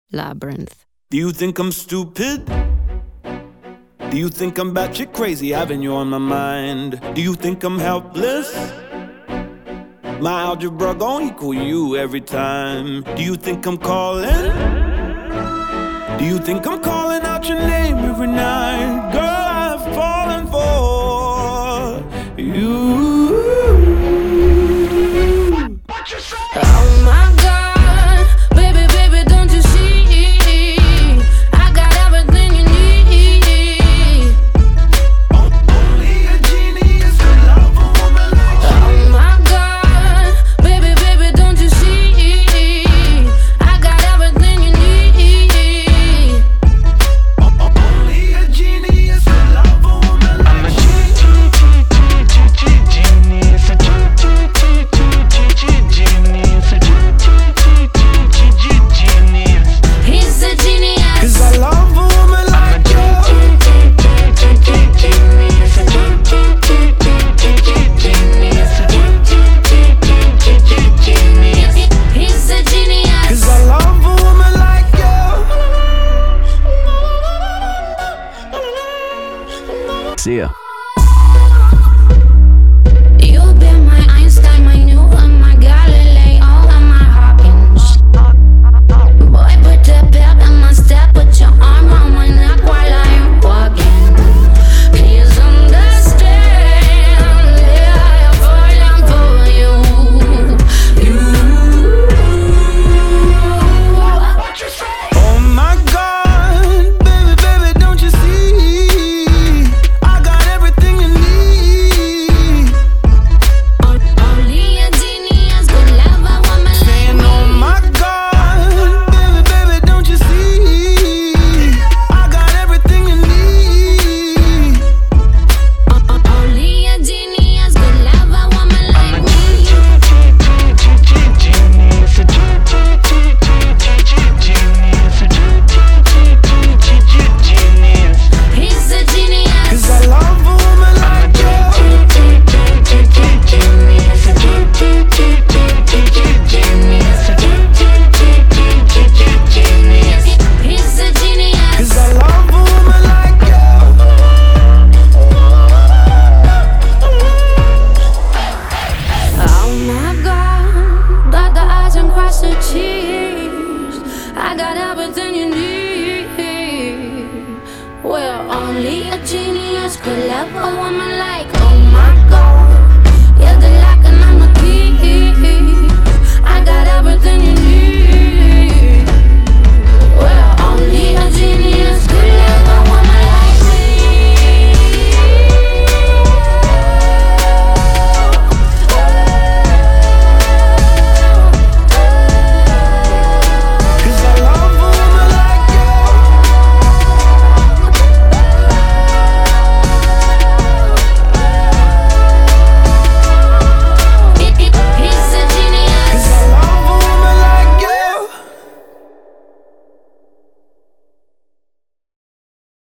Labyrinth. Do you think I'm stupid? Do you think I'm batshit crazy, having you on my mind? Do you think I'm helpless? My algebra gon' equal you every time. Do you think I'm calling? Do you think I'm calling out your name every night? Girl, I've fallen for you. Oh my God, baby, baby, don't you see? I got everything you need. Only a genius could love a woman like you. Oh my God, baby, baby, don't you see? I got everything you need. Only a genius could love a woman like you. He's a genius. 'Cause I love a woman like you. He's a genius. 'Cause I love a woman like you. See ya. You've been my Einstein, my Newton, my Galileo, and my Hawkins. Boy, put the pep in my step, put your arm around my neck while I'm walking. Please understand, yeah, I'm falling for you. Oh my God, baby, baby, don't you see? I got everything you need. Only a genius could love a woman like Saying, me. oh my God, baby, baby, don't you see? I got everything you need. Only a genius could love a woman like me. He's a genius. 'Cause I love a woman like you. He's a genius. 'Cause I love a woman like you. Oh my God, dot the I's and cross the T's. I got everything you need. Well, only a genius could love a woman like